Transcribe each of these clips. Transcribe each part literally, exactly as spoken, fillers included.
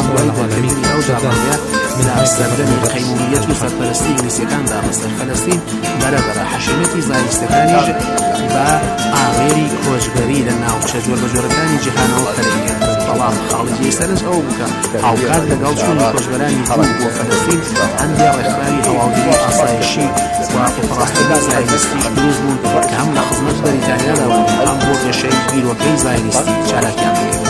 مستوى العالمي جداً من سەردەمی قەیمومیەت و سەرپەرستی ئینگلیزیەکاندا بەسەر فەلەستین بەرەبەرە حەشێمەتی زایستەکانیش بە ئاغێری کۆچبەری لە ناوچە جۆربەجۆرەکانی جیهانەوە کەلێنگێت بەڵام خاڵیجەی سەرنج ئەو بکە هاوکات لەگەڵ چوونی کۆچبەرانی بوو بۆ فەلەستین هەندێک ڕێکخراوی هەواڵگری ئاسایشی و ئۆپەراسیۆنی زایستیش دروست بوون کە هەم لە خزمەت بەریتانیادا بوون هەم بۆ گەشەی بیرۆکەی زایستی چالاکیان بکرێت.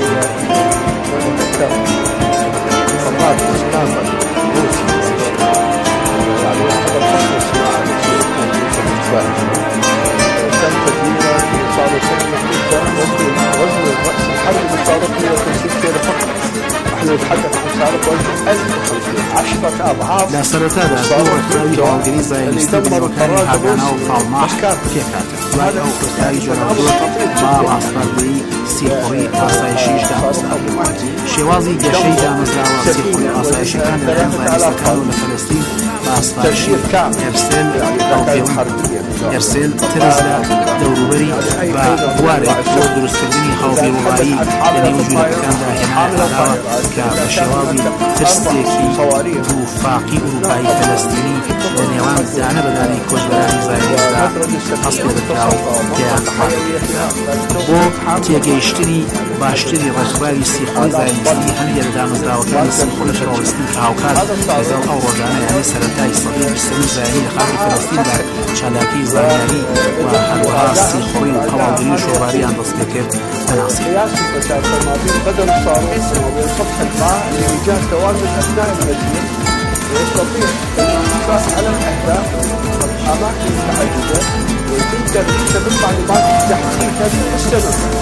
كان تدميرا صاروا سنة جدا وزن وزن الرأس الحربي صارت مئة وخمسين كيلو فقط. نحن نتحدث عن صارت وزن ألف وخمسين عشرة أضعاف. لا سرطان صاروا خلاوي وانجليزا يستمر وكان هاجانا وطالماش كيكات. هذا هو خلاوي جرادور ما راستردي سيخوري آسايشيش دامزدار. شوازي جشي دامزدار سيخوري آسايشي كان لهم زايستكانو لفلسطين باسفارشي إرسل إرسل ترزلا دوروبري بوارد ودرستردني خوفي وغاي يعني وجود كان داهنا العراوة كبشوازي ترستيكي وفاقي أوروباي فلسطيني ونيوان زانة بداني كوجبراني زايدزدا أصل بكاو كيان بو تيجيشتري باشتري رخباري سيخوي زايدزدي هنيا لدامزدا وكان سيخوي شرولستين كهوكات لذل أو رجانا يعني سرطاي صغير بسني زاني لخاطي فلسطين دا شالاكي زانياني وحلوها سيخوي وقوالدري شوراري عن تصديكت تناصير قياس الفساد الماضي بدل الصاروخ وبين سطح الماء لإيجاد توازن أثناء المجلس ويستطيع الانصاص على الأهداف والأماكن المتعددة ويتم تدريسها بالمعلومات التحقيقية مستمرة.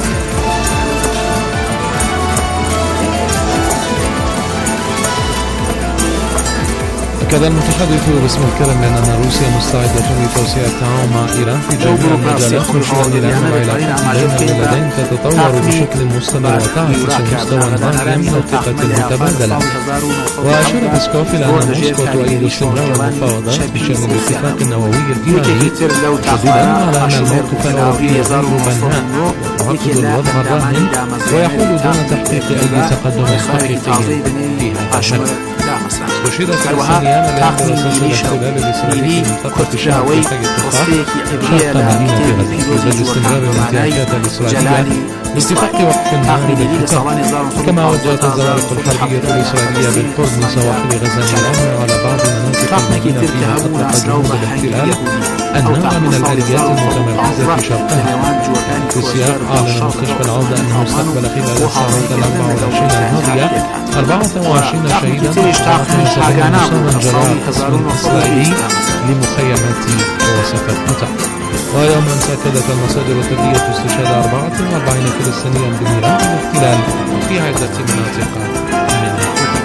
أكد المتحدث باسم الكرم بأن روسيا مستعدة لتوسيع التعاون مع إيران في جميع المجالات من خلال إيران وعلاقات بين البلدين تتطور بشكل مستمر وتعكس مستوى ضخم من الثقة المتبادلة. وأشار بيسكوف إلى أن موسكو تؤيد استمرار المفاوضات بشأن الاتفاق النووي الإيراني شديدا على أن الموقف الأوروبي يزال بناء معقد الوضع الراهن ويحول دون تحقيق أي تقدم حقيقي في هذا المجال. أشير الفلسطينيان إلى أن رصاص الاحتلال الإسرائيلي في منطقة الشرق في اتفاق شرط مدينة غزة في ظل استمرار الانتهاكات الإسرائيلية باتفاق وقف النار بالقطاع. كما وجهت الزوارق الحربية الإسرائيلية بالقرب من سواحل غزة الأمر على بعض مناطق المدينة في منطقة جنوب الاحتلال النوع من الآليات المتمركزة شرقها. في سياق أعلن مستشفى العودة أنه استقبل خلال الساعات الأربع والعشرين الماضية أربعة وعشرين شهيدا مصابا جراء قصف إسرائيلي لمخيمات وسط القطاع. ويوما أكدت المصادر الطبية استشهاد أربعة وأربعين فلسطينيا بنيران الاحتلال في عدة مناطق من القطاع.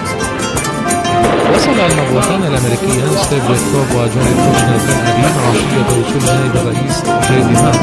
وصل المبعوثان الأمريكيان ستيف ويتكوف وجاريد كوشنر تل أبيب عشية وصول نائب الرئيس جي دي فانس.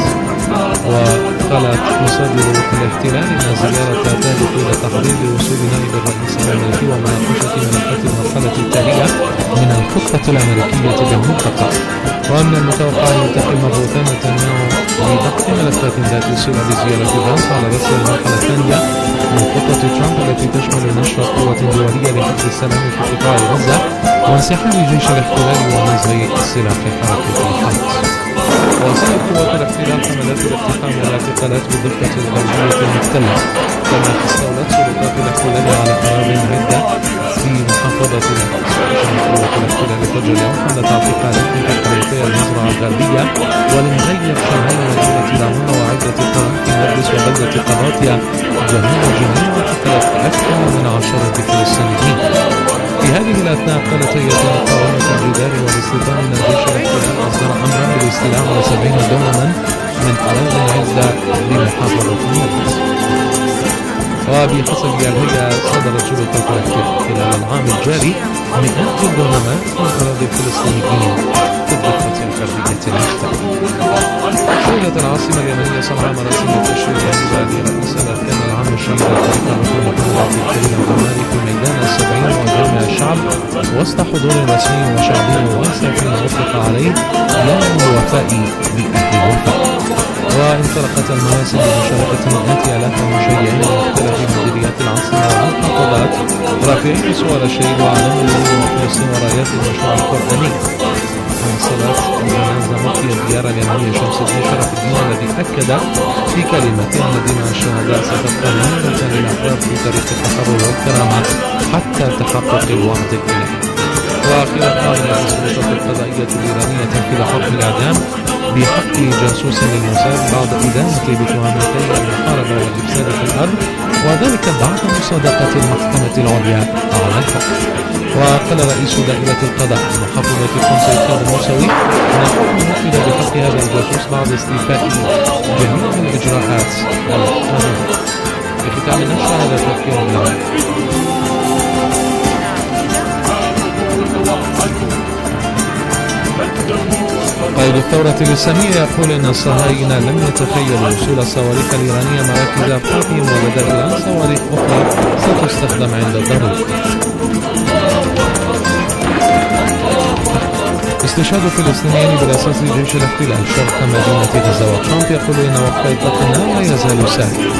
وقالت مصادر الاحتلال أن زيارة تهدف إلى تحضير وصول نائب الرئيس الأمريكي ومناقشة ملفات المرحلة التالية من الخطة الأمريكية بالمنطقة. ومن المتوقع أن يلتقي المبعوثان نتنياهو لضبط ملفات ذات صلة بزيارة فانس على رأس المرحلة الثانية من خطة ترامب التي تشمل نشر قوة دولية لحفظ السلام في قطاع غزة وانسحاب جيش الاحتلال ونزع سلاح حركة حماس. وصلت قوات الاحتلال حملات الاقتحام والاعتقالات بالضفة الغربية المحتلة، كما استولت سلطات الاحتلال على أراضٍ عدة في محافظة القدس. قوات الاحتلال فجر اليوم حملة اعتقالات في قريتي المزرعة الغربية والمغير شمال مدينة رامون وعدة قرى في نابلس وبلدة قراطيا جميع جنين واعتقلت أكثر من عشرة فلسطينيين. في هذه الأثناء قالت هيئة المقاومة الجدار والاستيطان من جيش الاحتلال أصدر أمرا بالاستيلاء على سبعين دوما من أراضٍ عدة بمحافظة نابلس. وبحسب الهيئة صدرت شرطة الاحتلال خلال العام الجاري مئات الدونمات من أراضي الفلسطينيين في الضفة الغربية المحتلة. شهدت العاصمة اليمنية صنعاء مراسم التشريع لبعض رئيس الأركان العام الشهيد الطريق الركن محمد عبد الكريم العماري في ميدان السبعين وجامع الشعب وسط حضور رسمي وشعبي واسع فيما وافق عليه يوم الوفاء بأهل الوفاء. وانطلقت المراسم بمشاركة مئات آلاف المشجعين من مختلف مديريات العاصمة والمحافظات رافعين صور الشهيد وعلموا وفلسطين ورايات المشروع القرآني. واصلت الجنازة مفتي الديار اليمنية شمس الدين شرف الدين الذي أكد في كلمته أن دين الشهداء ستبقى نمرة للأفراد في طريق التحرر والكرامة حتى تحقق الوعد الإلهي. وأخيرا قامت السلطات القضائية الإيرانية تنفيذ حكم الإعدام بحق جاسوس للموساد بعد إدانته بتهمتي المحاربة والإفساد في الأرض، وذلك بعد مصادقة المحكمة العليا على الحكم. وقال رئيس دائرة القضاء محافظة القنصل الثور الموسوي أن الحكم نفذ بحق هذا الجاسوس بعد استيفاء جميع الإجراءات القانونية. في ختام النشرة هذا تذكير لنا. قائد الثورة الإسلامية يقول أن الصهاينة لم يتخيلوا وصول الصواريخ الإيرانية مراكز أبقائهم، ولدى الآن صواريخ أخرى ستستخدم عند الضرورة. استشهاد فلسطينيين برصاص جيش الاحتلال شرق مدينة غزة، وترامب يقول إن وقف إطلاق النار لا يزال ساريا.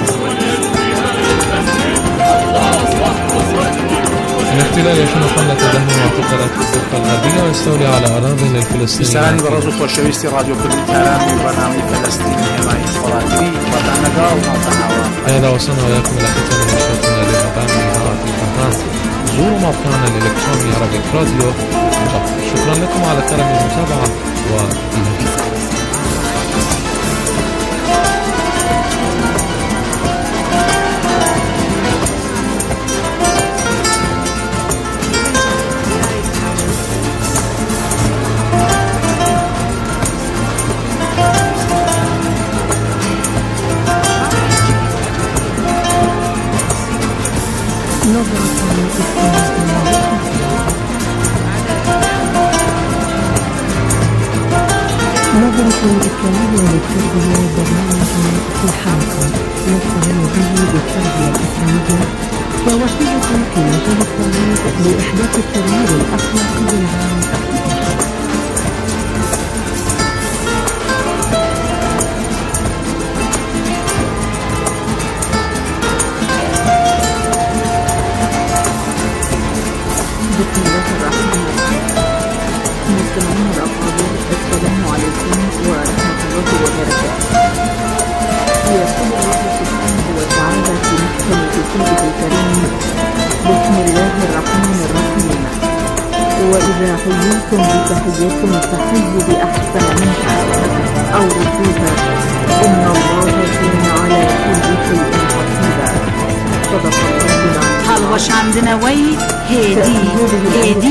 الاحتلال يشن حملة دهم واعتقالات في الضفة الغربية ويستولي على أراضٍ للفلسطينيين. سلامي برزو خوشويستي راديو كردی تاران برنامج فلسطين حماية خاطري وطنقا ومطنعوا. هذا وصلنا وإياكم إلى ختام نشرتنا للمبان من إذاعة القناة. زوروا موقعنا الإلكتروني عربي راديو. شكرا لكم على كرم المتابعة وإلى اللقاء. نظرة إسلامية للتربية برنامج في الحلقة يستمر به بالتربية الإسلامية كوسيلة في مجال الترويج لإحداث التغيير الأخلاقي العام. بسم الله الرحمن الرحيم. مستمعينا الأفاضل، السلام عليكم ورحمة الله وبركاته. يقول الله سبحانه وتعالى في محكم كتابه الكريم: بسم الله الرحمن الرحيم. وإذا حييتم بتحية فحيوا بأحسن منها أو ردوها إن الله كان على كل شيء حسيبا. صدق الله العظيم. هلوش عندنا وي هدي هدي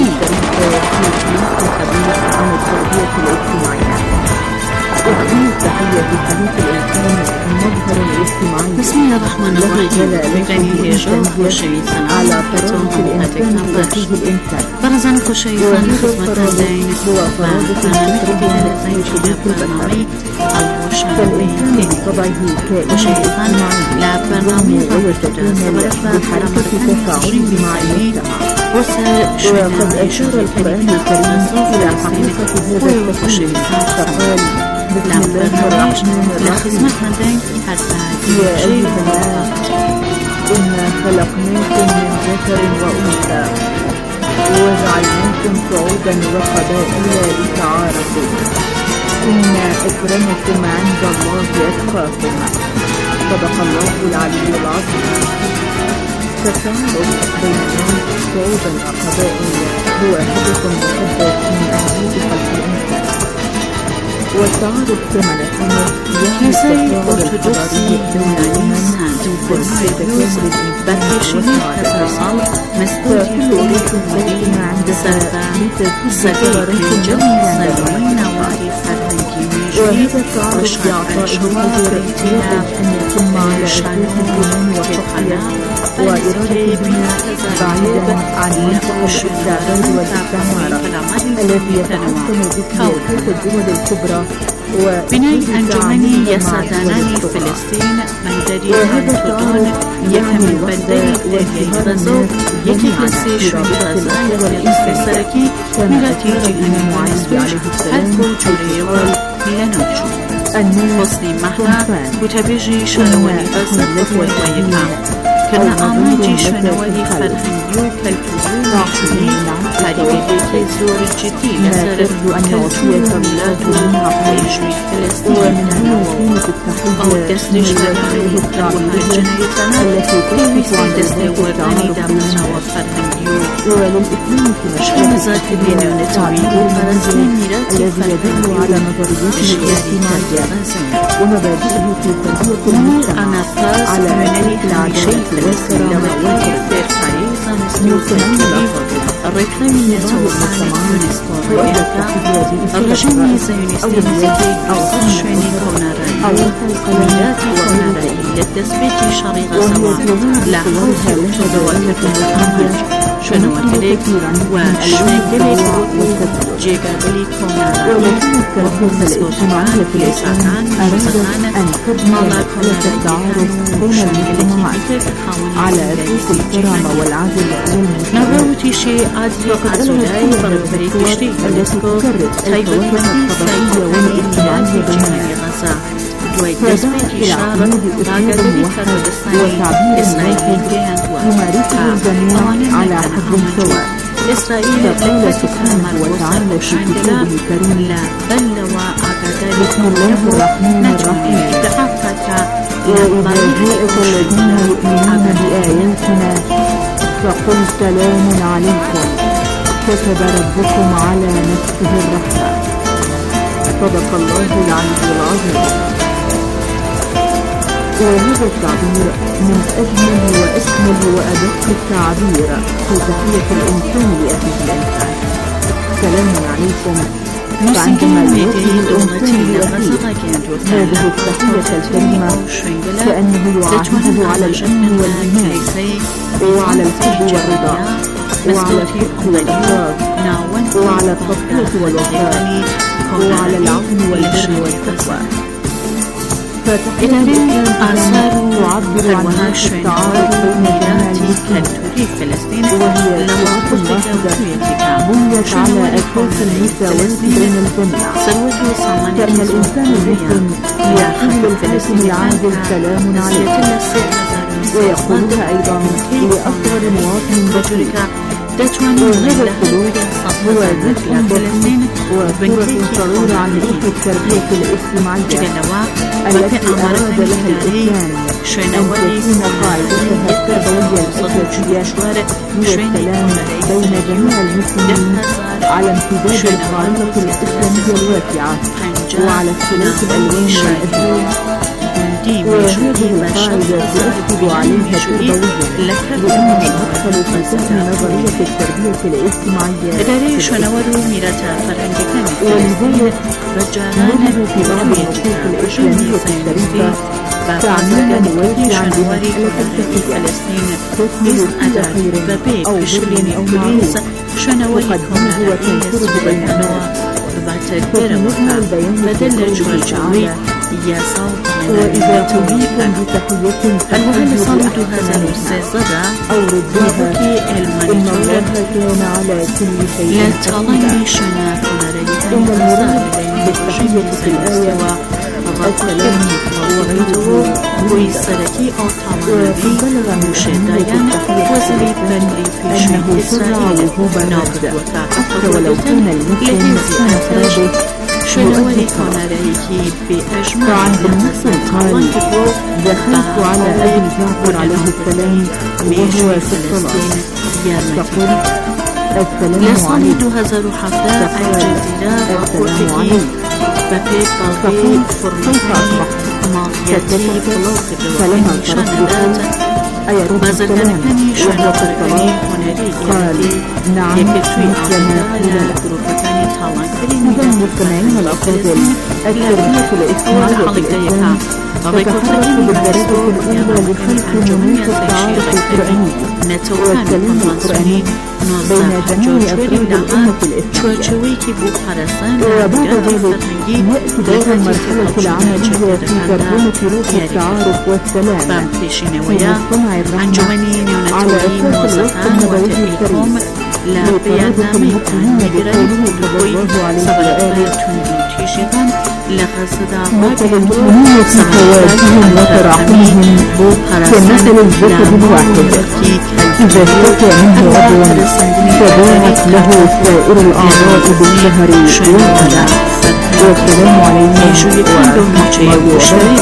الحديث عن التربية الاجتماعية. أهدي تحية حديث الإنسان المظهر الاجتماعي. بسم الله الرحمن الرحيم. بغني هجاب وشيطان على طريقة الإنسان وفيه الإنسان. برزان وشيطان خدمة الدين وبرنامج بداية شباب برنامج فالإنسان بطبعه كائن وشيطان لا برنامج ويتكامل بحركة تفاعل مع المجتمع. وقد أشار القرآن الكريم إلى حقيقة هذا التفاعل فقال: بسم الله الرحمن الرحيم. يا أيها الناس إنا خلقناكم من ذكر وأنثى وجعلناكم شعوبا وقبائل لتعارفوا إن أكرمكم عند الله أتقاكم. صدق الله العلي العظيم. فالتعارف بين الناس شعوبا وقبائل هو حدث محدد من أهمية خلق الإنسان. والتعارف كما نفهم يعني التفاعل الحضاري دائما في تكامل الإنسان والتعارف. فكل أريد لكن عندها لتزيد جميع وهذا التعارف بإعطائه الأجر يجب أن يتم على أساس الإيمان والتقوى وإرادة البناء بعيدا عن منطقة الاستعباد والاستعمار التي يتحكم بها الدول الكبرى. بنای انجمنی یاسادانانی فلسطین بندری هندودان یکمی بندری دریای غزه یکی کسی شروع غزه یک سرکی میراتی جهانی معیز بیش هر کو جوری و لنوچو حسنی مهلا وتبيجي شنوالي غزت ويكا كنا آماجي شنوالي فرهنگي و كالتوري وعشري هاريبيدي كيزور الجدي لسر كالتوري وميلاد ويجري فلسطين أو دستش فرهنگي وهاجنيتنا ويسي دستي ورداني دامنا وفرهنگي شكل ذات بينا نتوي وفرزين ميراتي فرهنگي وشياتي ومبادئه في تربية المجتمع أنا فاس على من الهامشي فلسطين لما في باريس نستوى الركلام نتوى الرجيم الزيونستي نزيكي أو شويني كوناري ميلاتي كوناري للتثبيت شريغة سما لا حوث وتدوات الأمهاج شنو كليك وشوينكليك جيغابلي كوناري ومسكو سبعان في ساعتان وزغانة مالا كوناري بين المجتمعات على أساس الكرامة والعدل نبوتي شيء عادي عزولاي بربري تشتي فلسكو تايبت مدي سايد والإنتيان في جنوب غزة دوي تثبيت إشارة راقبلي كردستاني إسرائيل جيان يمارسه الجميع على حد سواء إسرائيل لا تتحمل وتعالى شكله الكريم لا بل وأعداد بسم الله الرحمن الرحيم دعافتك وإذا جاءك الذين يؤمنون بآياتنا فقل سلام عليكم كتب ربكم على نفسه الرحمة صدق الله العلي العظيم. وهذا التعبير من أجمل وأكمل وأدق التعبير في تحية الإنسان لأخيه الإنسان. سلام عليكم. فعندما يوجه الإنسان لأخيه هذه التحية الكريمة كأنه يعاهده على الأمن والإيمان وعلى الحب والرضا وعلى الصدق والإخلاص وعلى التضحية والوفاء وعلى العون والبر والتقوى. إدارين آثار تعبر عن التعارف بين كالتوري فلسطين وهي سلسلة واحدة بنيت على أساس المساواة بين الجميع. كأن الإنسان المسلم يقول الحاكم العادل سلام عليكم ويقولها أيضا لأصغر مواطن بسيط. وهذا السلوك هو جزء بسيط وصورة صغيرة عن رؤية التربية الاجتماعية التي أراد لها الإسلام أن تكون قاعدتها التربوية الأساسية والسلام بين جميع المسلمين على امتداد الخارطة الإسلامية الواسعة وعلى اختلاف الألوان والأديان. وهذه القاعدة تؤكد عليها تربويا لأنه يدخل في فهم نظرية التربية الاجتماعية إداري شنوارو ميراتا فرهنگي كامل ولذلك نجد في بعض النصوص الإسلامية الشريفة تعميما واسعا بمسألة التحية تشمل كل خير أو بر أو معروف تقدمه وتنشره بينهما تكملها البيان بدل جوالجوي ياسو وإذا تريدكم بتحية المهم صالح هذا السيزدة أو ردوها إن الله كان على كل شيء لا تغلي شنا إن المراد بالتحية في الآية السلام وغيره ويسركي أو طمانبي مشدايا وزري بني في شيء إسرائيل نابد حتى ولو كان المسلم أفراده شنوالي كان عليك بأجمع فعند المسلم قال دخلت على أبي جعفر عليه السلام وهو في الصلاة تقول السلام عليكم هزار حفلة الجزيرة وقوتك ببيت تقول كيف أصبحت ماغياتي بلوغ فلما انصرفت أيرد السلام وهو في الصلاة قال نعم مثلما إذا المستمعين الأفاضل التربية الاجتماعية في الإسلام تتحرك بالدرجة الأولى لخلق مناخ التعارف القرآني والسلام القرآني بين جميع أفراد الأمة الإسلامية. وبعد ذلك يأتي دور المرحلة العملية في ترجمة روح التعارف والسلام في المجتمع الرحمن على أساس الوصف النبوي الشريف لا بياناميتان نگرانی بوی سبب تندی تیشیدن لغزدا المسلمين في توازنهم وتراحمهم كمثل الجسد الواحد إذا اشتكى منه عضو تضاعف له سائر الأعضاء بالشهر والمدى. والسلام عليكم ورحمة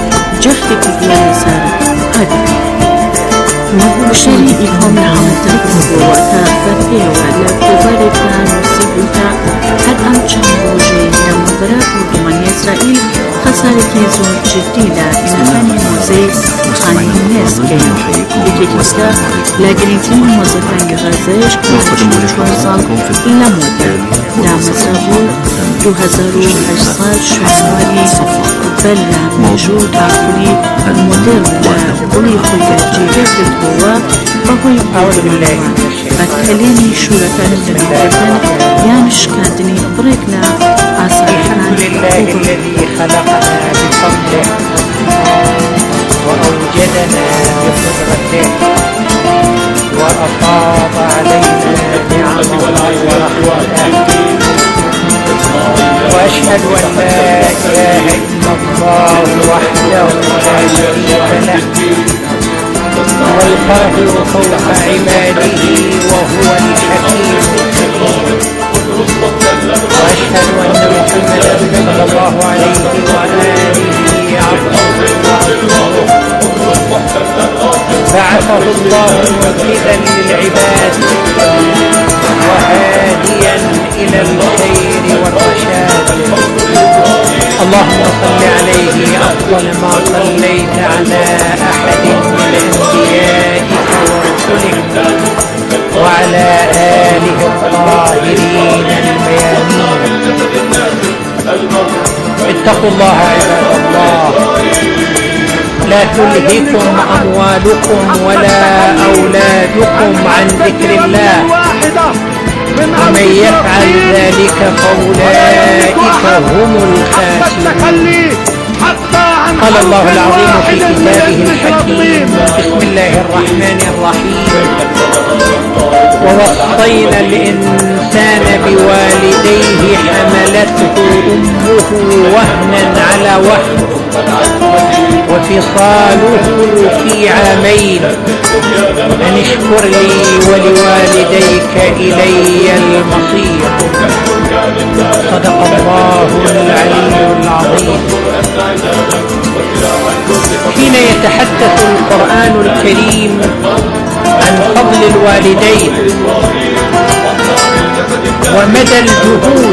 الله شريكهم عمتك وتفتي ولتبارك نصيبك هل أمشان روجي لمبرك وضمان إسرائيل خسارك زور جديدة إنساني موزي خاني الناس كين بكيكستا لقريتين موزيفان غزاش وشوشوزال لمودا دام سرابو دو هزار و هشتصد شوانوالي بلا موجود عقلي الموديل بولي خويا جيجات الهوا بهوي بولي بكليني شوركان الدنيا يانش كادني بريكنا الحمد لله الذي خلقنا بفضله وأوجدنا بقدرته وأفاض علينا نعمه ورحمته وأشهد أن لا إله إلا الله وحده لا شريك له هو القاهر فوق عباده وهو الحكيم الحكيم وأشهد أن محمدا صلى الله عليه وعلى آله عبده بعثه الله منقذا للعباد وهاديا إلى الخير والرشاد. اللهم صل عليه أفضل ما صليت على أحد من أنبيائك ورسلك وعلى آله الطاهرين الميامين. اتقوا الله عباد الله، لا تلهكم أموالكم ولا أولادكم عن ذكر الله، ومن يفعل ذلك فأولئك هم الخاسرون. قال الله العظيم في كتابه الحكيم: بسم الله الرحمن الرحيم: ووصينا الإنسان بوالديه حملته أمه وهنا على وهن وفصاله في عامين أن اشكر لي ولوالديك إلي المصير. صدق الله العلي العظيم. حين يتحدث القرآن الكريم عن فضل الوالدين ومدى الجهود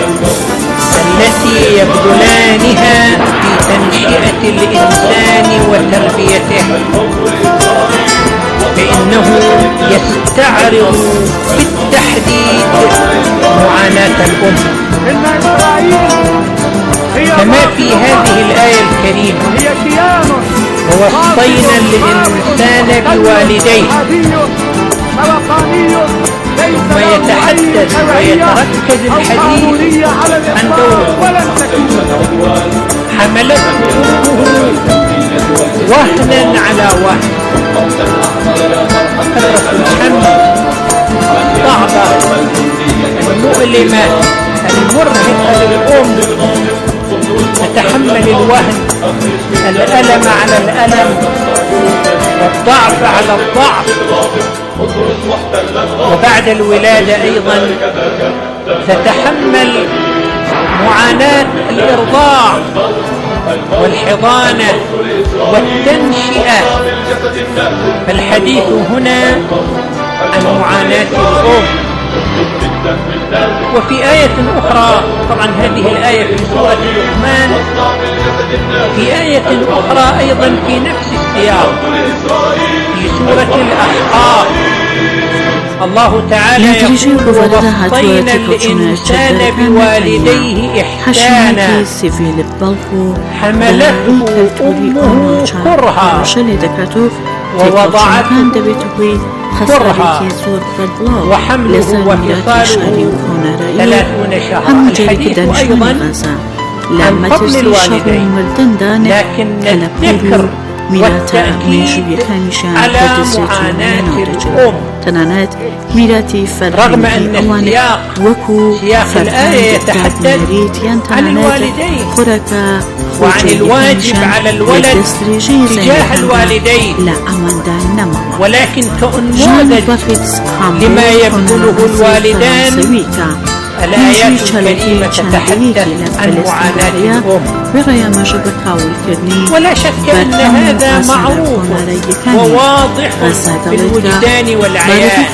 التي يبذلانها في تنشئة الإنسان وتربيته، فإنه يستعرض بالتحديد معاناة الأم، كما في هذه الآية الكريمة: ووصينا الإنسان بوالديه. ثم يتحدث ويتركز الحديث عن دوره. حملته أمه وهنا على وهن، كثرة الحمل الصعبة المؤلمة المرهقة للأم، تتحمل الوهن، الألم على الألم والضعف على الضعف. وبعد الولادة أيضا تتحمل معاناة الإرضاع والحضانة والتنشئة. فالحديث هنا عن معاناة الأم. وفي آية أخرى، طبعا هذه الآية في سورة لقمان، في آية أخرى أيضا في نفس السياق في سورة الأحقاف، الله تعالى يقول: ووصينا الإنسان بوالديه إحسانا حملته أمه كرها ووضعته كرها وحمله وفصاله ثلاثون شهرا. الحديث أيضا عن فضل الوالدين، لكن الذكر میراتە مێژوویەکانیشیان بەدەستێتی الأم تەنانەت میراتی فەرهەنگی ئەوانە وەکو فەرهەنگ دادنەریت یان تەنانەت خۆرەکە وعن الواجب على الولد تجاه الوالدين لا أماندا نماما ولكن كأنموذج لما يبذله الوالدان الآيات الكريمة تتحدث عن معاناة الأم ولا شك أن هذا معروف وواضح في الوجدان والعيان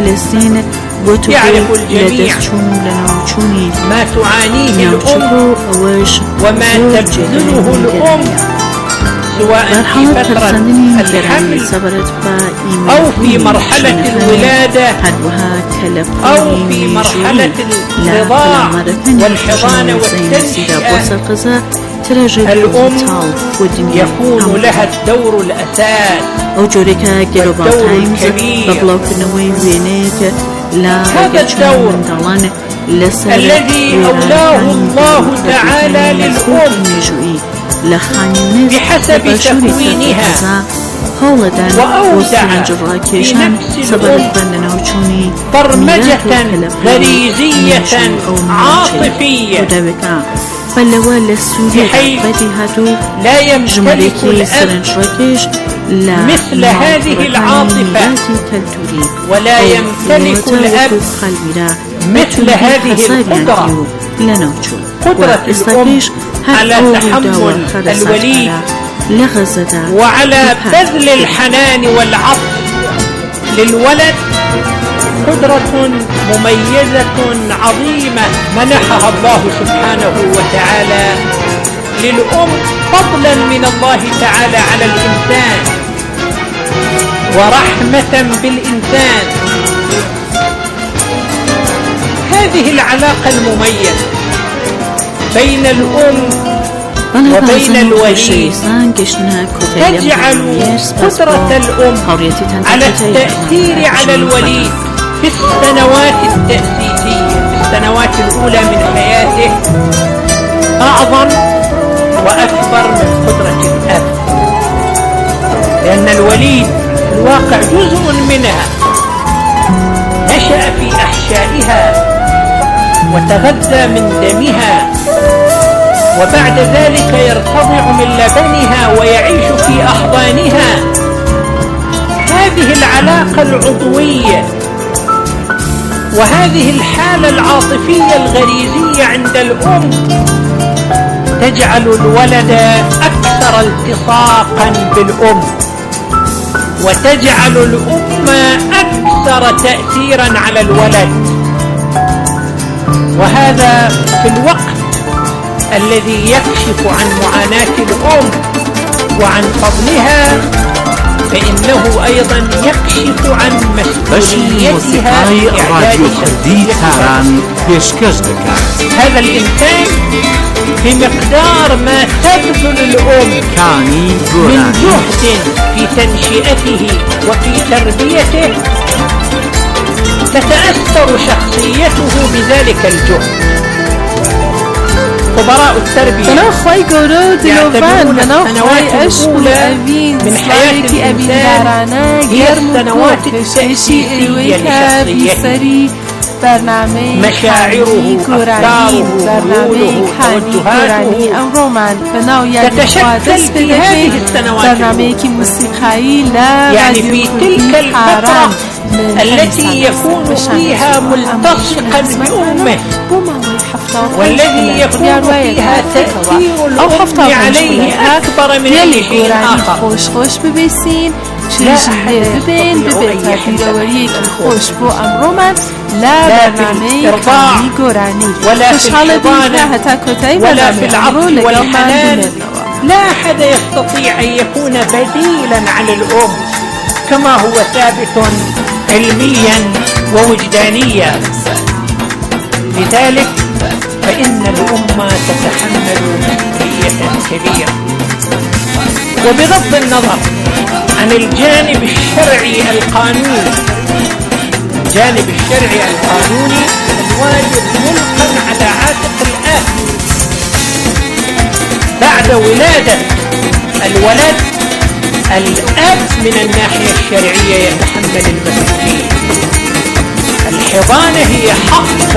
يعرف الجميع ما تعانيه الأم وما تبذله الأم سواء في فترة الحمل أو في مرحلة الولادة أو في مرحلة الرضاع والحضانة والتنشئة. الأم يكون لها الدور الأساس والدور الكبير. هذا الدور الذي أولاه الله تعالى للأم بحسب تكوينها وأودع في نفس الأم برمجة غريزية عاطفية بحيث لا يمتلك الأب مثل هذه العاطفة ولا يمتلك الأب مثل هذه القدرة قدرة الأم على تحمل الوليد وعلى بذل الحنان والعطف للولد قدرة مميزة عظيمة منحها الله سبحانه وتعالى للأم فضلا من الله تعالى على الإنسان ورحمة بالإنسان. هذه العلاقة المميزة بين الأم وبين الوليد تجعل قدرة الأم على التأثير على الوليد في السنوات التأسيسية في السنوات الأولى من حياته أعظم وأكبر من قدرة الأب، لأن الوليد في الواقع جزء منها نشأ في أحشائها وتغذى من دمها وبعد ذلك يرتضع من لبنها ويعيش في أحضانها. هذه العلاقة العضوية وهذه الحالة العاطفية الغريزية عند الأم تجعل الولد أكثر التصاقا بالأم وتجعل الأم أكثر تأثيرا على الولد. وهذا في الوقت الذي يكشف عن معاناة الأم وعن فضلها فإنه أيضا يكشف عن مسؤوليتها في إعداد شخصيتها. هذا الإنسان بمقدار ما تبذل الأم من جهد في تنشئته وفي تربيته تتأثر شخصيته بذلك الجهد. خبراء التربية يعتبرون السنوات الأولى من حياة الإنسان هي السنوات التأسيسية لشخصيته، مشاعره، أفكاره، ميوله، توجهاته تتشكل في هذه السنوات يعني في تلك الفترة التي يكون فيها ملتصقا بأمه والذي يكون فيها تأثير الأم عليه أكبر من أي شيء آخر. لا أحد ببين ببين تاكيدوريك خوش بو أمرومن لا بالإرضاع ولا في الحضانة ولا في العطف والحنان. لا أحد يستطيع أن يكون بديلا عن الأم كما هو ثابت علميا ووجدانيا. لذلك فإن الأمة تتحمل مسؤولية كبيرة. وبغض النظر عن الجانب الشرعي القانوني الجانب الشرعي القانوني الواجب ملقا على عاتق الأب بعد ولادة الولد الأب من الناحية الشرعية يتحمل المسؤولية. الحضانة هي حق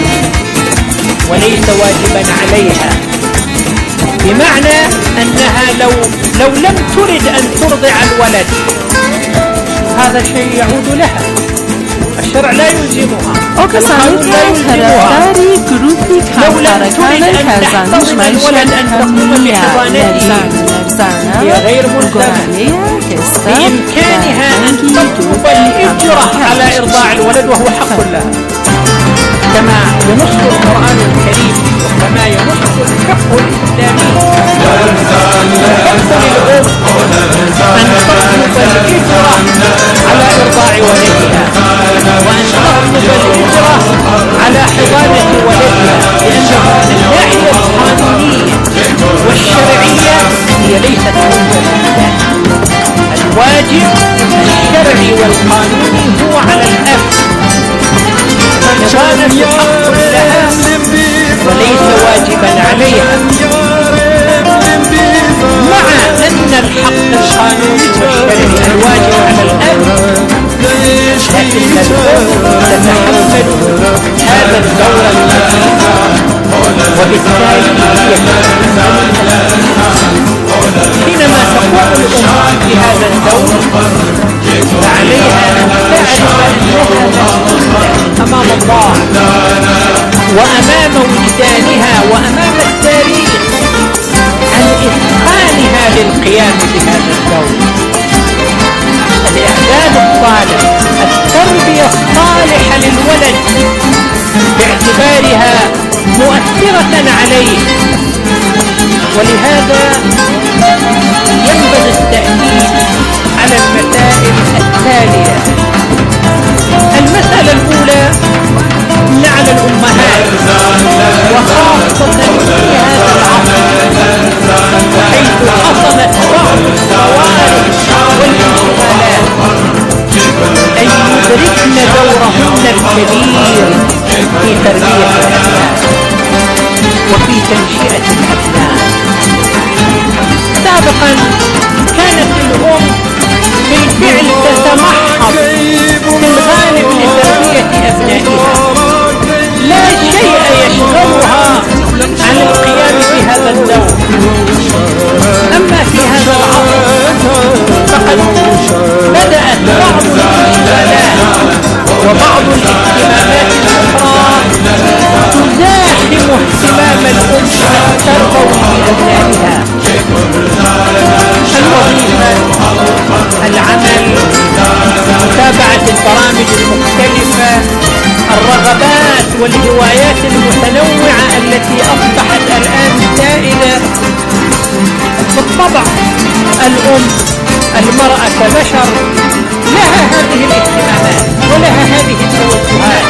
وليس واجبا عليها، بمعنى أنها لو, لو لم ترد أن ترضع الولد هذا شيء يعود لها، الشرع لا يلزمها، القانون لا يلزمها. لو لم ترد أن تحتضن الولد أن تقوم بحضانته هي غير ملزمة، بإمكانها أن تطلب الإجرة على إرضاع الولد وهو حق لها، كما ينص القرآن الكريم وكما ينص الفقه الإسلامي. يحق للأم أن تطلب الإجرة على إرضاع ولدها وأن تطلب الإجرة على حضانة ولدها، لأنه من الناحية القانونية والشرعية هي ليست ملزمة. الواجب الشرعي والقانوني هو على الأب، الحضانة حق لها وليس واجبا عليها، مع أن الحق القانوني والشرعي الواجب على الأب، لكن الأم تتحمل هذا الدور الكبير، وبالتالي حينما تقوم الأم بهذا الدور فعليها أن تعرف أنها مسؤولة أمام الله وأمام وجدانها وأمام التاريخ عن إتقانها للقيام بهذا الدور. الإعداد الصالح، التربية الصالحة للولد باعتبارها مؤثرة عليه، ولهذا ينبغي التأكيد على المسائل التالية. المسألة الأولى أن على الأمهات وخاصة في هذا العصر حيث حصلت بعض الصوارف والانفعالات أن يدركن دورهن الكبير في تربية الأبناء وفي تنشئة الأبناء. سابقا كانت الأم بالفعل تتمحض في الغالب لتربية أبنائها، لا شيء يشغلها عن القيام بهذا الدور. أما في هذا العصر فقد بدأت بعض الانشغالات وبعض الاهتمامات الأخرى تزاحم اهتمام الأم التربوي بأبنائها، الوظيفة، العمل، متابعة البرامج المختلفة، الرغبات والهوايات المتنوعة التي أصبحت الآن سائدة. بالطبع الأم المرأة كبشر لها هذه الاهتمامات ولها هذه التوجهات،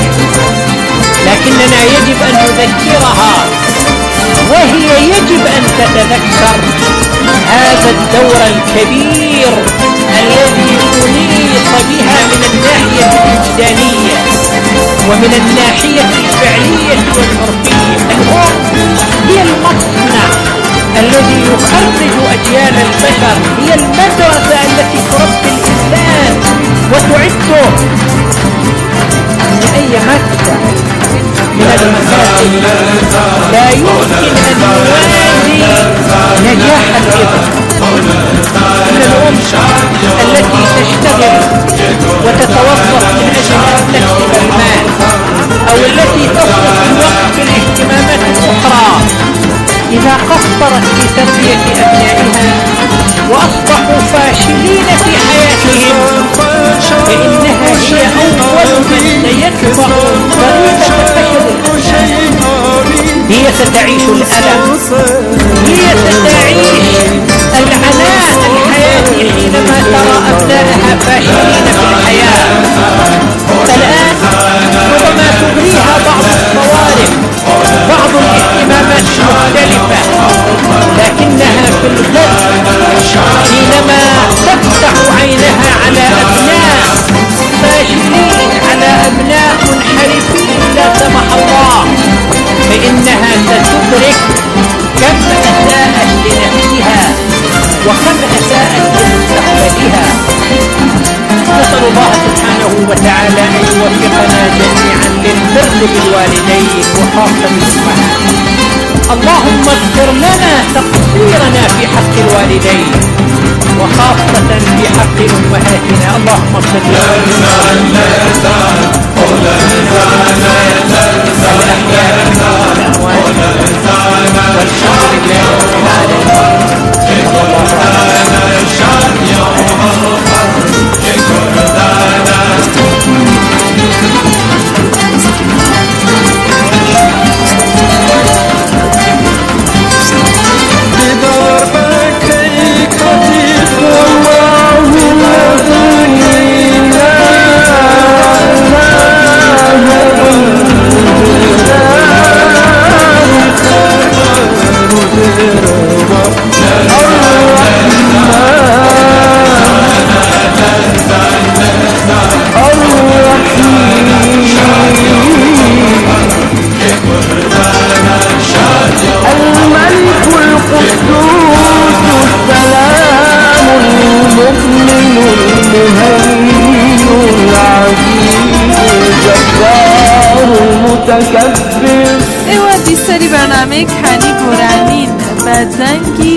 لكننا يجب أن نذكرها وهي يجب أن تتذكر هذا الدور الكبير الذي أنيط بها من الناحية الوجدانية ومن الناحية الفعلية والعرفية. الأم هي المصنع الذي يخرج أجيال البشر، هي المدرسة التي تربي الإنسان وتعده أن أي مادة من المكاسب لا يمكن أن يوازي نجاح الابن. من الأم التي تشتغل وتتوظف من أجل أن تكسب المال أو التي تصرف الوقت في الاهتمامات الأخرى، إذا قصرت في تربية أبنائها وأصبحوا فاشلين في حياتهم فإنها هي أول من سيدفع ضريبة فشل. هي ستعيش الألم، هي ستعيش العناء الحياتي حينما ترى أبنائها فاشلين في الحياة. الآن ربما تغريها بعض الصوارف، بعض الاهتمامات المختلفة، لكنها في الغد حينما تفتح عينها على أبناء فاشلين، على أبناء منحرفين لا سمح الله، فإنها ستدرك كم أساءت لنفسها وكم أساءت والديك وخاصة الأمهات. اللهم اغفر لنا تقصيرنا في حق الوالدين وخاصة في حق أمهاتنا. اللهم اغفر لنا والحمد لله رب ئێوە دیسەری بەرنامەیەک هانی گۆرانین بە دەنگی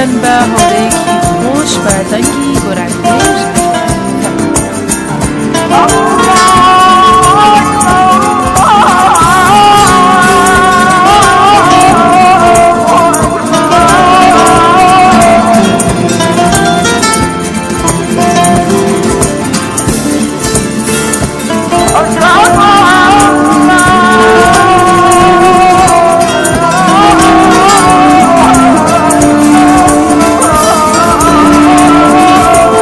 دەدەن بە هۆرەیەکی خۆش بە دەنگی گۆرانیێژ. Oh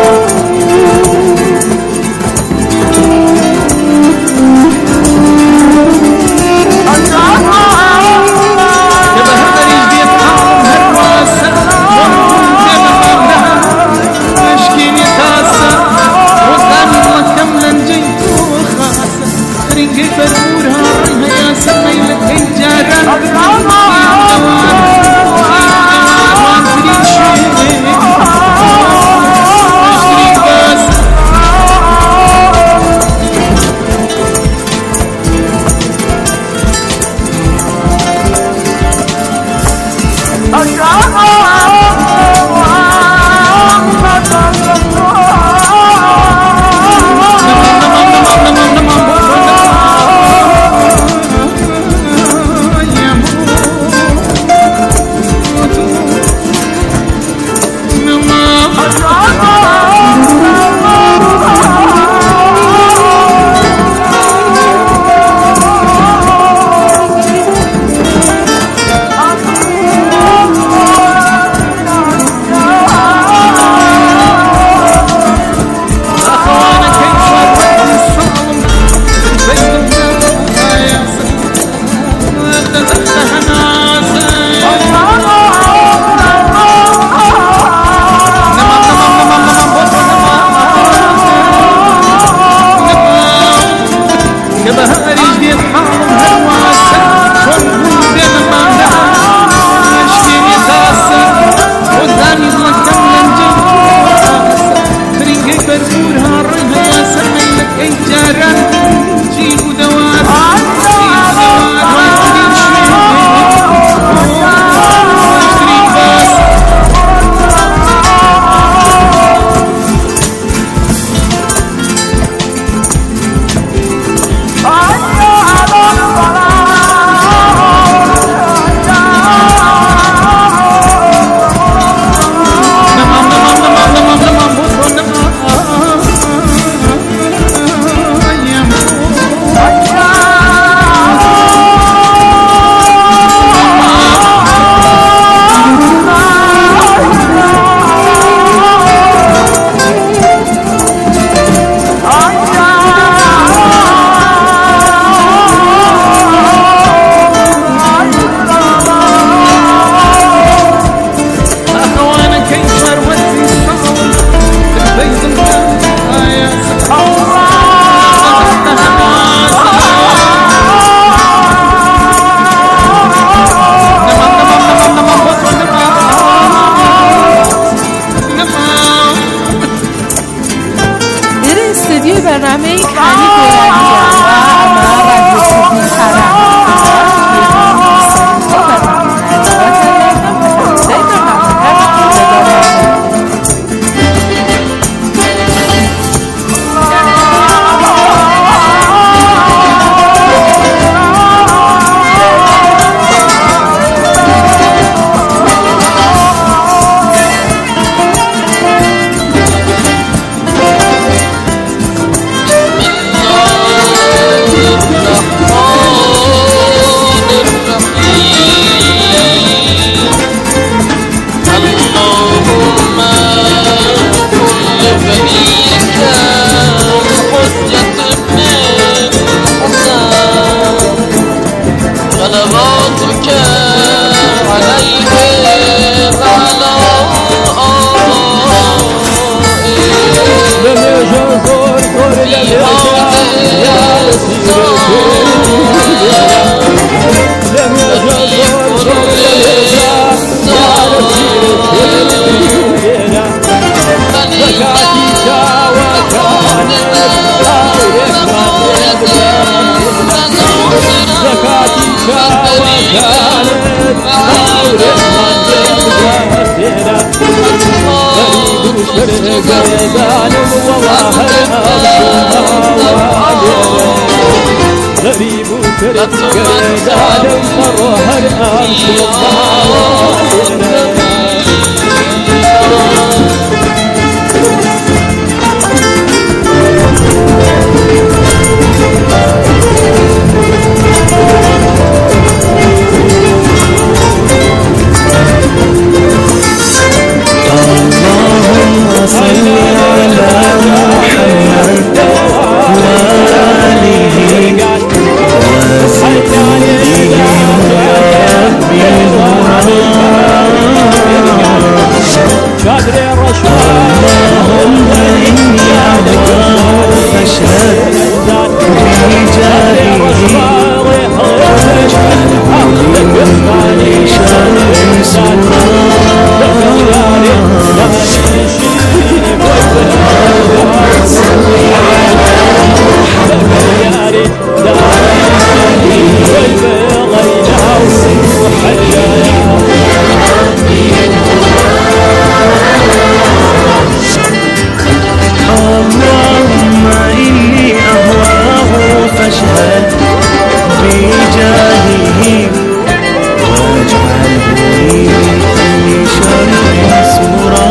قردان والله غريب وكرد قردان فروح الأمس اللهم صل على محمد وآله وسلم يا ربي اللهم إني أهواه فاشهد بجاهه واجعله لي شر سرا اللهم إني أهواه فاشهد بجاهه واجعله لي كل شر سرا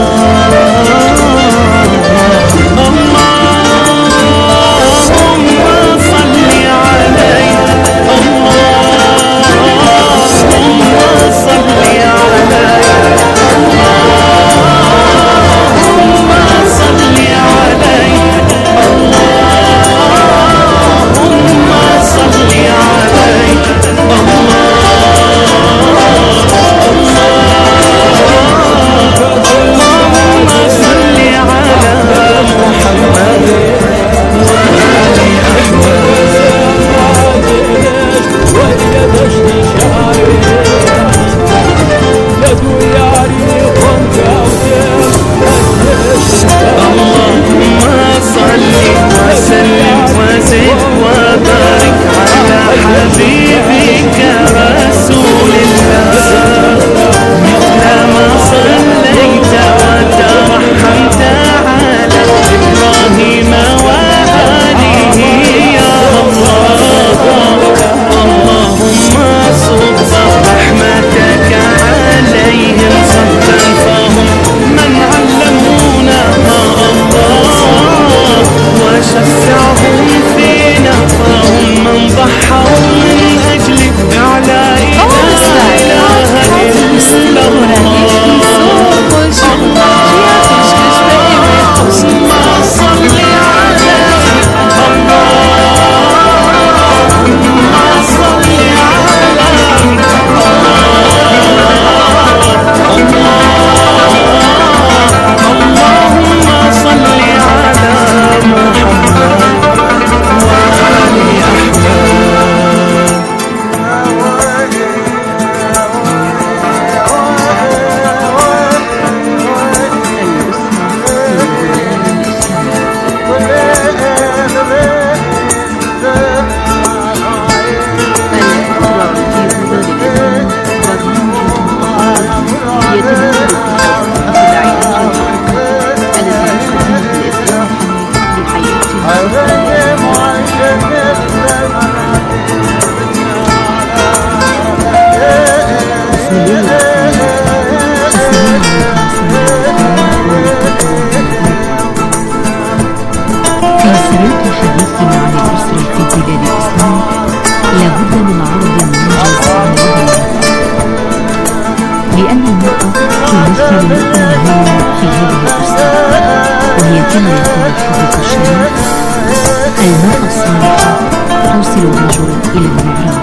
كما يقول الحديث الشريف: المرأة الصالحة توصل الرجل إلى المعراج.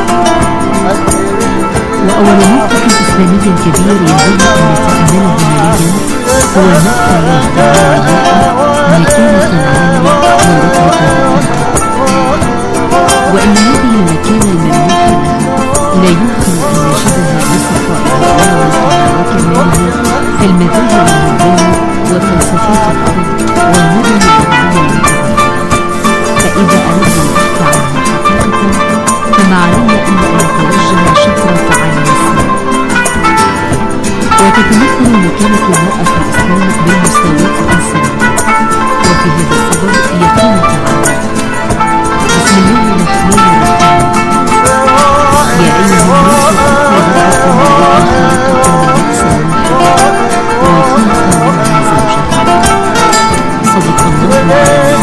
وأول موقف إسلامي كبير ينبغي أن نتأمله ماليا هو المقطع والدعاء مكانة عالية ورتبة رفيعة، وإن هذه المكانة المملوكة لها لا يمكن أن نجدها بصفائها ولا وقعها وكمالها في المذاهب المادية وفلسفات الطب والمدن الوضعية المتعددة. فإذا أردنا البحث عنها حقيقة فما علينا أن نتوجه شطر فعالي السنة. تتمثل مكانة المرأة في الإسلام بالمساواة الإنسانية، وفي هذا السبب يقول تعالى: بسم الله الرحمن الرحيم، يا أيها الناس اتقوا ربكم الذي خلقكم من نفس واحدة وخلق منها زوجها. صدق الله العظيم.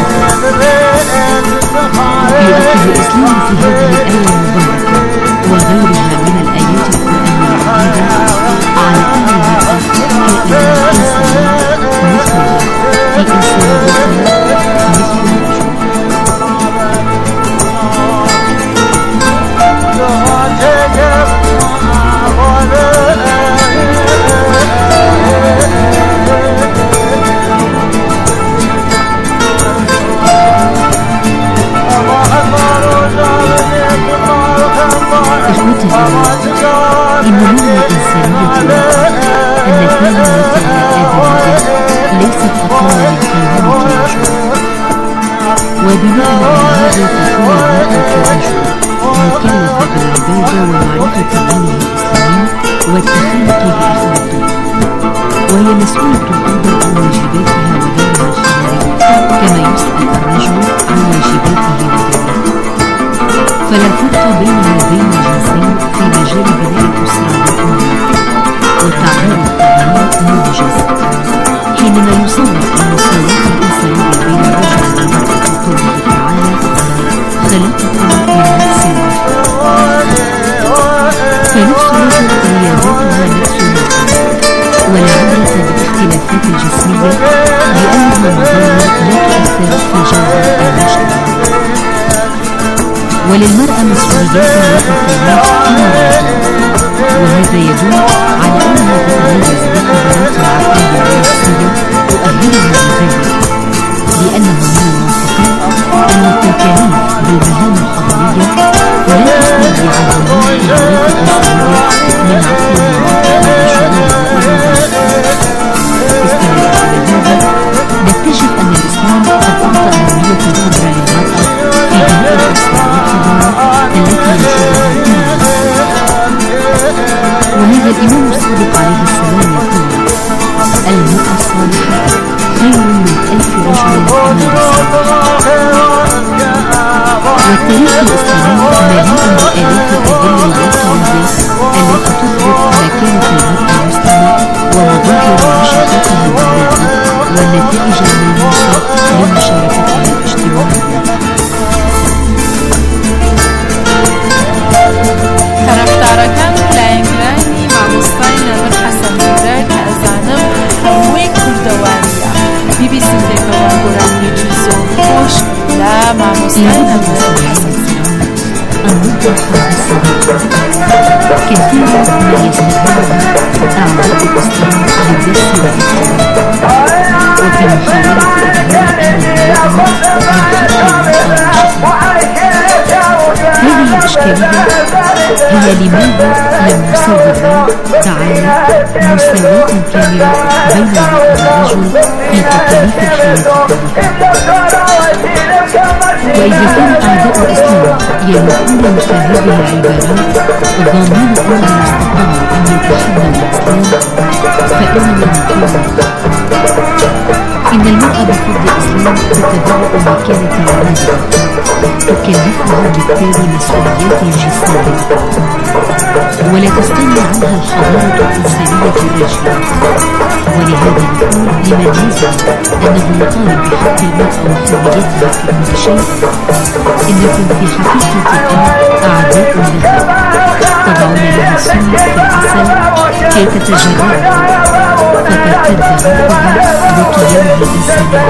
يؤكد الإسلام في هذه الآية المباركة وغيرها من الآيات القرآنية العديدة على أن المرأة كائنة إنسانية مثلها في إنسانيتها مثل الرجل. إخوتي الكرام، إن معنى الإنسانية أن الكائنات الآدمية ليست أقل من كينونة الرجل، وبمعنى هذا تكون المرأة كالرجل مكلفة بالعبادة ومعرفة دينه الإسلامي والتخلق بأخلاقه، وهي مسؤولة أيضا عن واجباتها ودورها الخيري كما يسأل الرجل عن واجباته ودوره. فلا فرق بينها وبين الجنسين في مجال بناء الأسرة والأمة، والتعبير الطبيعي موجز حينما يصور المساواة الإنسانية بين الرجل والمرأة في قوله تعالى: خلقكم من نفس واحدة. فنفس الرجل هي ذاتها نفس المرأة، ولا عبرة بالاختلافات الجسمية لأنها مظاهر لا تؤثر في جوهر المجتمع. وللمرأة مسؤوليات وتطلعات كما الرجل، وهذا يدل على أنها تتميز بقدرات العقلية والنفسية تؤهلها لذلك، لأنه من المنطقي أن التكاليف بالمهام الحضرية لا تستدعي على القدرات الإنسانية من عقل وعاطفة وشعور وإرادة. استنادا على هذا نكتشف أن الإسلام قد أعطى أهمية كبرى للمرأة في بناء الأسرة والحضارة التي ينشرها كل وهذا الإمام الصادق عليه السلام يقول: المرأة الصالحة خير من ألف رجل غير صالح. والتاريخ الإسلامي مليء بآلاف الأدلة الواقعية التي تثبت مكانة المرأة المسلمة ومظاهر نشاطاتها البالغة والنتائج الملموسة لمشاركتها الاجتماعية. طرفدارەکان و لایەنگرانی مامۆستای نەڤەر حەسەن میرەر کە ئەزانم هەمووی کوردەوانیە. بی بی سی دەکەوە گۆرانیەکی زۆر خۆش لە مامۆستای نەڤەر حەسەن المرأة الصغيرة كثيرا ما يستغلها أعضاء الإسلام للدرس والإقامة، وفي محاولة إظهار أن المرأة هذه الإشكالية هي لماذا لم يصور الله تعالى مساواة كاملة بين المرأة والرجل في تكاليف الحياة كلها؟ وإذا كان أعداء الإسلام يلقون مثل هذه العبارات ظانين أنه يستطيع أن يتحدى الإسلام، فإننا نقول إن المرأة بفضل الإسلام تتبوأ مكانة عالية تكلفها بالتالي مسؤوليات جسمية، ولا تستغني عنها الحضارة الإنسانية الرجلية. ولهذا نقول لمن يزعم أنه يطالب بحق المرأة وحريتها في كل شيء إنكم في حقيقة الأمر أعداء لها، تضعون لها السم في العسل كي تتجرأ فترتد روحها بقيمها الإنسانية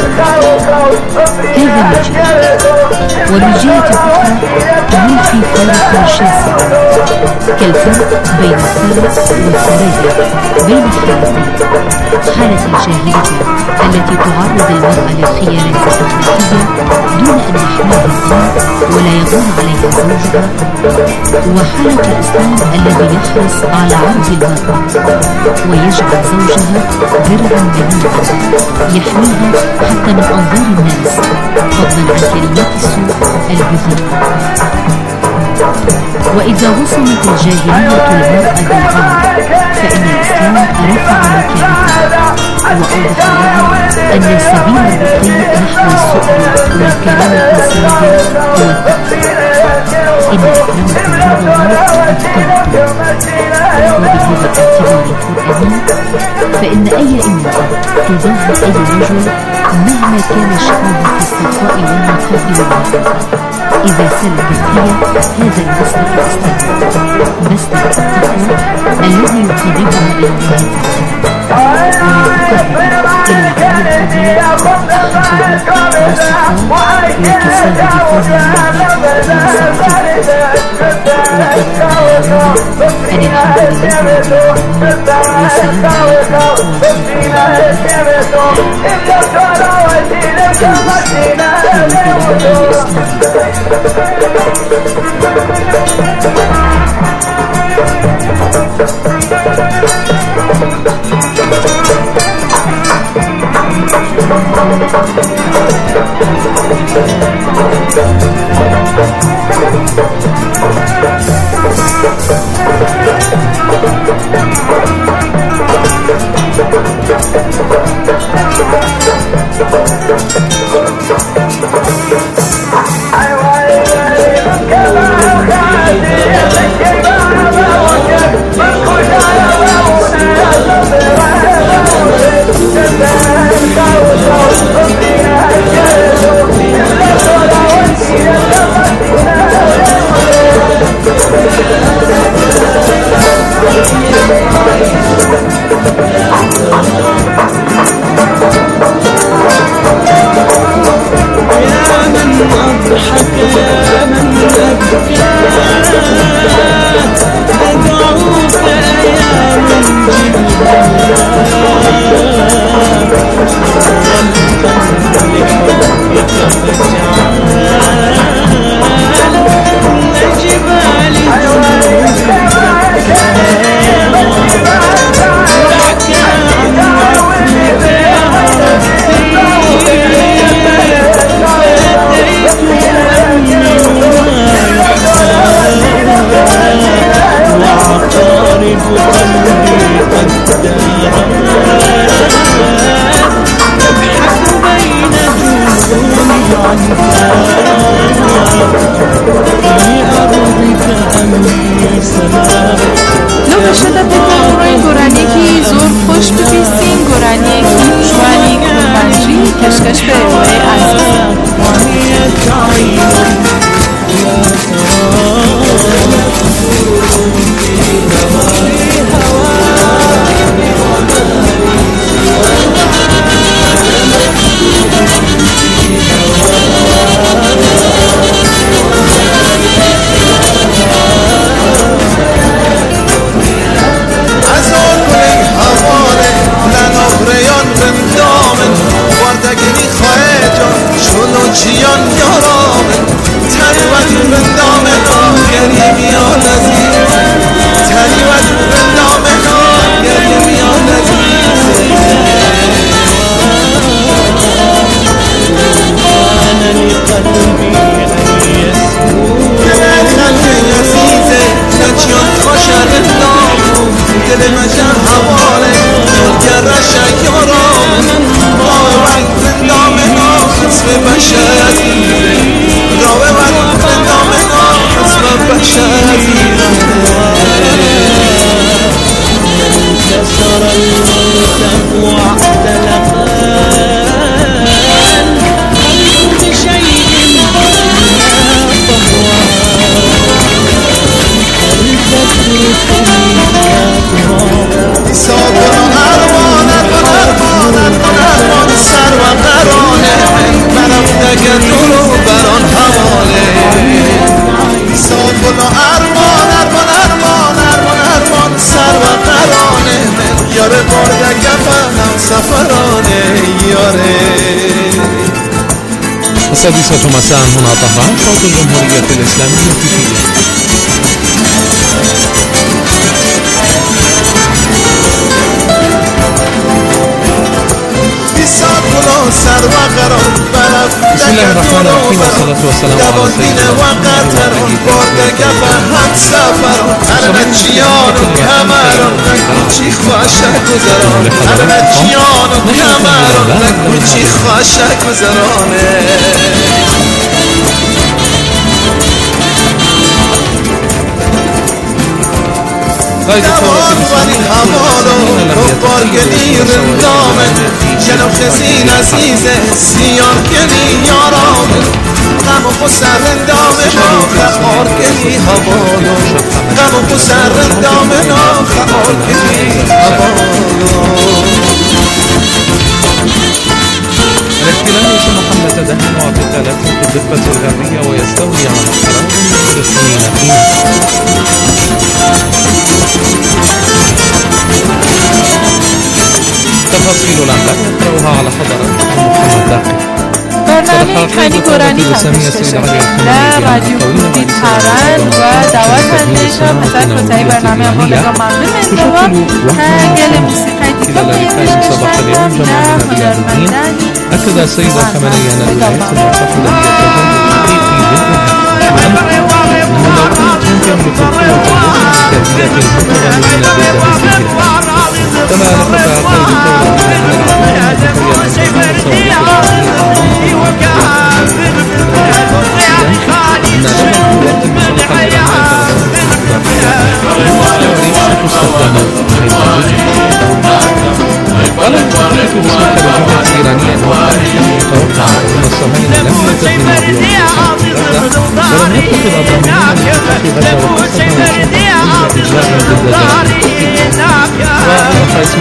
هذا من جهة. ومن جهة أخرى ينفي فارقا شاسعا كالفرق بين الثروة والثريا، بين حالتين: حالة الجاهلية التي تعرض المرأة للخيانة الأخلاقية دون أن يحميها الدين ولا يغار عليها زوجها، وحالة الإسلام الذي يحرص على عرض المرأة ويجعل زوجها درعا منيعا يحميها حتى من أنظار الناس، فضلا عن كلمات السوء البذيئة. وإذا وصمت الجاهلية المرأة بالعار فإن الإسلام رفع مكانتها وأوضح لها أن السبيل الرقي نحو السؤل والكرامة الإنسانية هو التقوى. إن أكرمكم عند الله أتقاكم. وبهذا الاعتبار القرآني فإن أي امرأة تضاهي أي رجل مهما كان شأنها في الصفاء والنقاء والعفاف إذا سلكت هي هذا المسلك الإسلامي مسلك التقوى الذي يقربها إلى الله تعالى ويتقرب إلى العمل الفضيل والخطوة والصفاء والكساد بفضل الله ومساعدته. أن الحمد لله رب العالمين والسلام عليكم ورحمة الله السادسة مساء هنا طهران صوت الجمهورية الإسلامية في بسم الله الرحمن الرحيم والصلاة والسلام على سيدنا ولی همالو تو بارگلی رندامن جنو خزین عزیزه سیان گلی یارامن غم و خسر رندامن خمار گلی همالو غم و خسر رندامن خمار گلی همالو. الاحتلال يشن حملة دهن واعتقالات في الضفة الغربية ويستولي على أراضي فلسطينيين فيها. تفاصيل الأنباء نقرأها على حضرة محمد باقي. برنامه خانی گورانی هم داشته شد در رادیو کوردی تهران و دعوت هندیشم پسر کتایی برنامه هم لگا ممنون انتوا هنگل موسیقی دیگه پیدا داشتن در هنرمندانی أكد السيد الخامنئي أن الولايات المتحدة هي التجنب الحقيقي للإرهاب، أنه لو كانت تمكن لتطوير القوات العسكرية المتغيرين ضد هذه الفكرة. كما لفت قائد الدولة